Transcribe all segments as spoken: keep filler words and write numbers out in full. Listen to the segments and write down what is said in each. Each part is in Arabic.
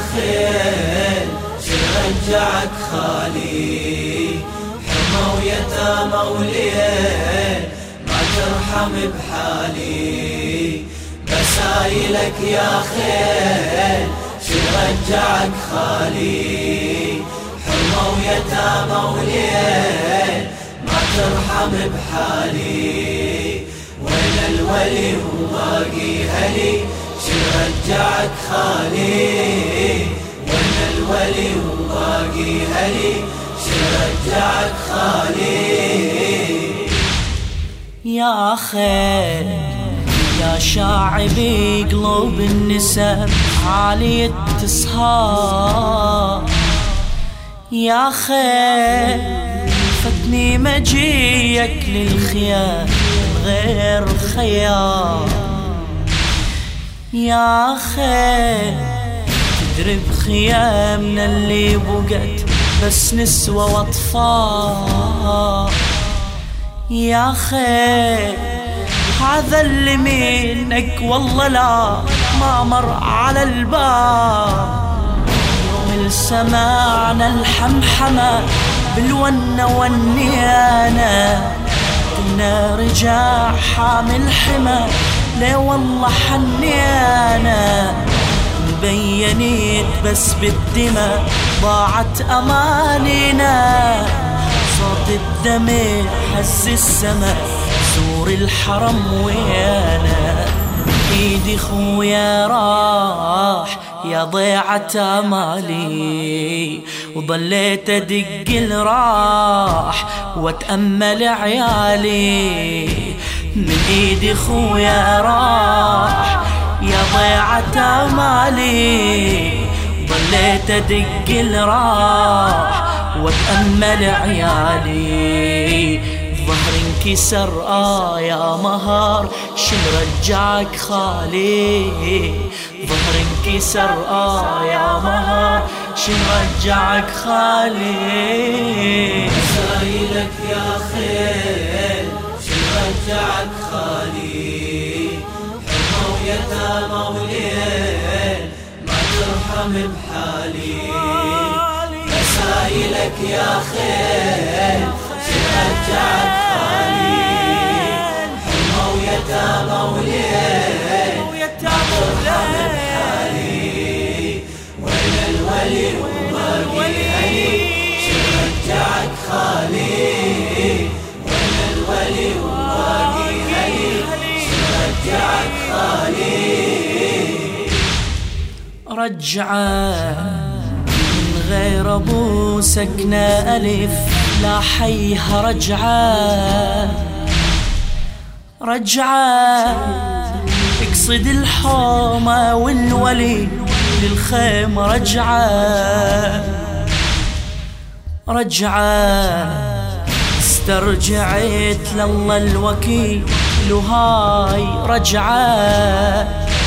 خيل شرجعك خالي، حمى ويتامى وليل ما ترحم بحالي. بسايلك يا خيل شرجعك خالي، حمى ويتامى وليل ما ترحم بحالي. وين الولي وباقي هلي شرجعك خالي، وين الولي وباقي هلي شرجعك خالي. يا خيل يا شاعبي قلوب النساء عالية تصهار، يا خيل فتني مجيك للخيار غير خيار. يا خيل تدري بخيامنا اللي بقت بس نسوى واطفال. يا خيل هذا اللي منك والله لا ما مر على الباب. يوم سمعنا الحمحمة بالونة والنيانة كنا رجاع حامل حمى ليه والله حنيانا. مبينيت بس بالدماء ضاعت أمانينا، صوت الدمع حز السما سور الحرم ويانا. ايدي خويا راح يا ضيعة امالي، وظليت ادق الراح واتأمل عيالي. من ايدي خويا راح يا ضيعة امالي، ظليت ادق الراح واتأمل عيالي. ظهر انكسر آه يا مهار شن رجعك خالي، ظهر انكسر آه يا مهار شن رجعك خالي. بسايلك يا خيل شن رجعك خالي، حمى ويتامى وليل ما ترحم بحالي. بسايلك يا خيل شرجعك خالي، حمى ويتامى وليل ما ترحم بحالي. وين الولي وباقي هلي شرجعك خالي، وين الولي وباقي هلي شرجعك خالي. رجعه غير ابو سكنة الف لا حيها رجعه، رجعه اقصد الحومة والولي للخيمة رجعه، رجعه استرجعت لله الوكيل وهاي رجعه،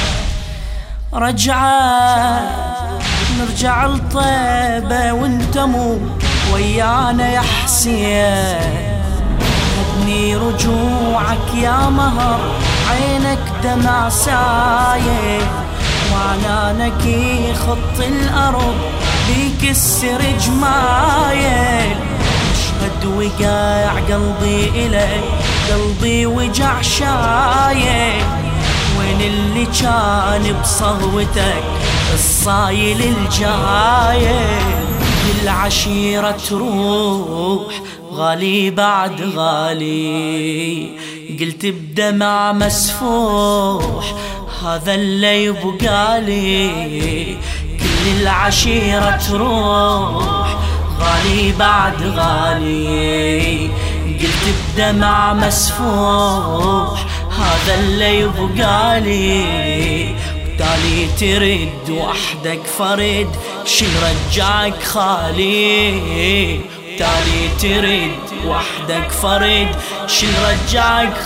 رجعه نرجع لطيبة وانت مو ويانا يا حسين. هدني رجوعك يا مهر عينك دمع سايل، وعنانك يخط الأرض بيك السرج مايل. اشهد وقاع قلبي إليك قلبي وجع شايل، وين اللي كان بصهوتك الصايل الجايل. للعشيرة تروح غالي بعد غالي، قلت بدمع مسفوح هذا اللي يبقالي. كل العشيرة تروح غالي بعد غالي، قلت بدمع مسفوح هذا اللي يبقالي. تالي ترد وحدك فرد شن رجعك خالي، تالي ترد وحدك فرد شن رجعك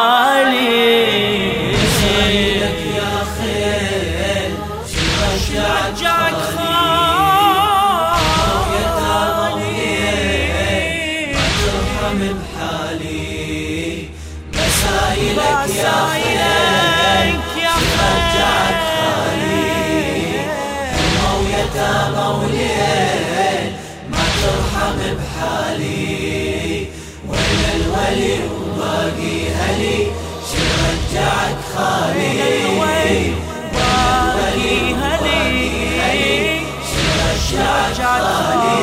خالي. بسايلك يا خيل شن رجعك خالي، ويتامى وليل ما ترحم بحالي. بسايلك يا خيل شن رجعك خالي، حمى الولي وباقي هلي شنو رجعك خالي باقي هلي شنو رجعك خالي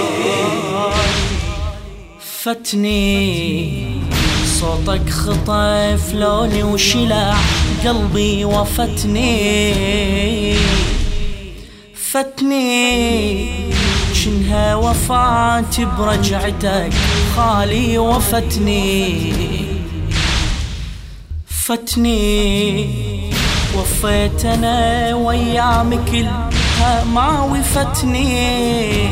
فتني صوتك خطف لوني وشلع قلبي وفتني فتني شنها وفات برجعتك خالي وفتني فتني وفيت انا وايام كلها ما وفتني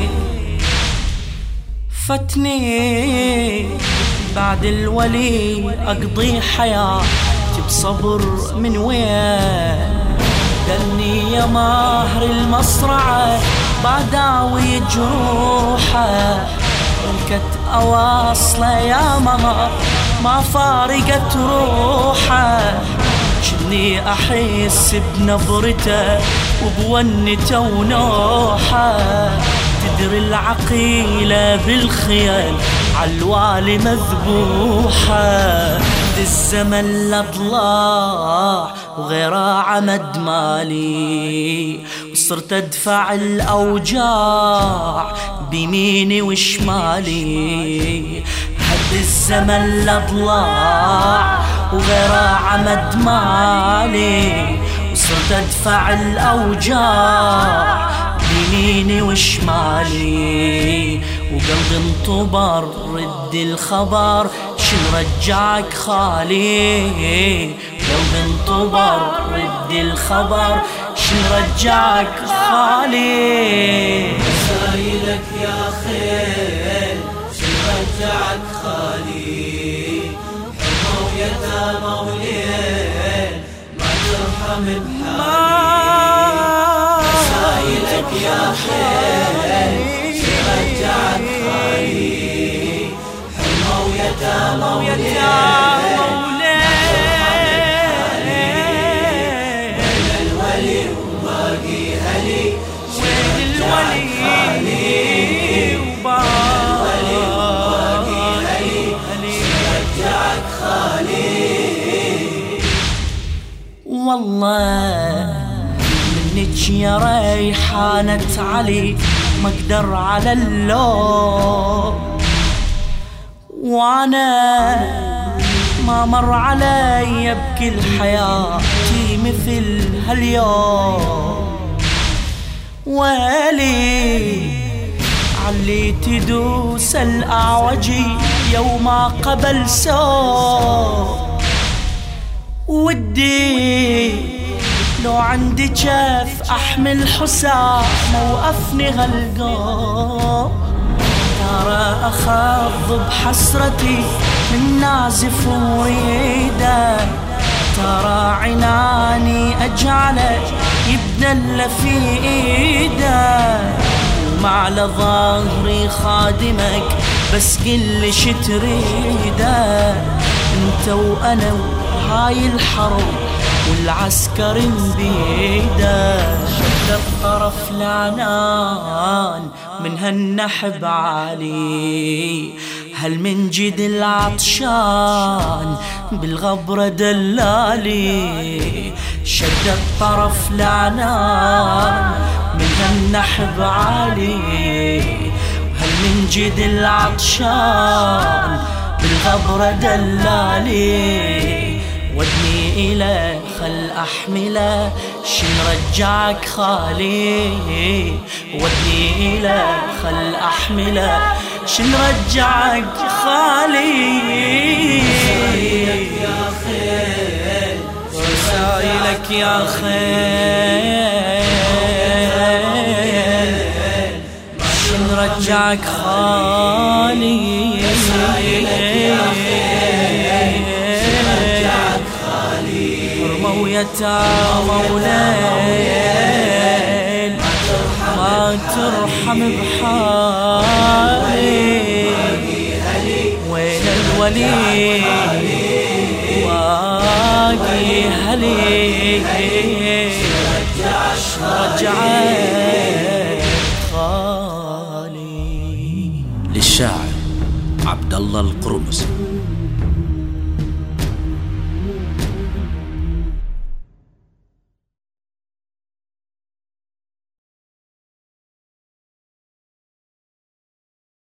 فتني بعد الولي اقضي حياتي بصبر من وين دلني يا ماهر المصرعة بعداوي جروحه ولكت أواصله يا مهر ما فارقت روحه شني أحس بنظرته وبونته ونوحه تدري العقيلة بالخيل عالوالي مذبوحة الزمن لا طلع وغيره عمد مالي وصرت ادفع الاوجاع بيميني وشمالي هد الزمن لا طلع وغيره عمد مالي وصرت ادفع الاوجاع بيميني وشمالي وقلبي انطبر رد الخبر شن رجعك خالي قلبي انطبر رد الخبر شن رجعك خالي مسايلك يا خيل شن رجعك خالي حمى ويتامى وليل ما ترحم بحالي مسايلك يا خيل شن رجعك خالي حمى ويتامى وليل والله منك يا ريحانة علي ما اقدر على اللوم وانا ما مر علي بكل حياتي مثل هاليوم ويلي علي تدوس الأعوجي يوم قبل سوم ودي لو عندي كيف احمل حسام موقفني هالقوم ترى اخاف بحسرتي من نازف وريده ترى عناني اجعله يبدل في ايده ومع لظهري خادمك بس قل شي تريده انت وانا هاي الحرب والعسكر بيده شد الطرف لعنان من هالنحب عالي هل من جد العطشان بالغبرة دلالي شد الطرف لعنان من هالنحب عالي هل من جد العطشان بالغبرة دلالي ودني إلى خل أحمله شن رجعك خالي ودني إلى خل أحمله شن رجعك خالي وسايلك يا خيل شن رجعك خالي ويتامى وليل ما ترحم بحالي وين الولي باقي هلي رجعك خالي للشاعر عبد الله القرمزي.